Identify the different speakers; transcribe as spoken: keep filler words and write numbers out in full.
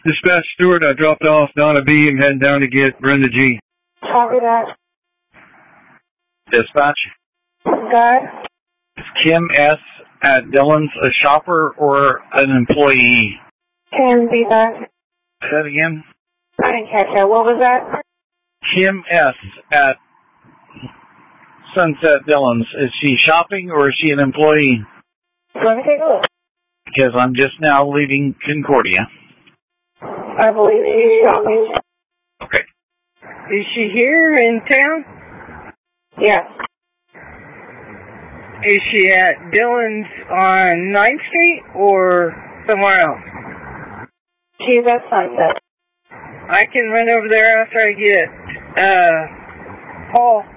Speaker 1: Dispatch Stewart, I dropped off Donna B. and heading down to get Brenda G.
Speaker 2: Copy that.
Speaker 1: Dispatch.
Speaker 2: Got it.
Speaker 1: Is Kim S. at Dillon's a shopper or an employee?
Speaker 2: Can be that.
Speaker 1: Say that again?
Speaker 2: I didn't catch that. What was that?
Speaker 1: Kim S. at Sunset Dillon's. Is she shopping or is she an employee?
Speaker 2: Let me take a look.
Speaker 1: Because I'm just now leaving Concordia.
Speaker 2: I believe she's shopping.
Speaker 1: Okay.
Speaker 3: Is she here in town?
Speaker 2: Yes.
Speaker 3: Is she at Dillon's on ninth Street or somewhere else?
Speaker 2: She's at Sunset.
Speaker 3: I can run over there after I get uh Paul.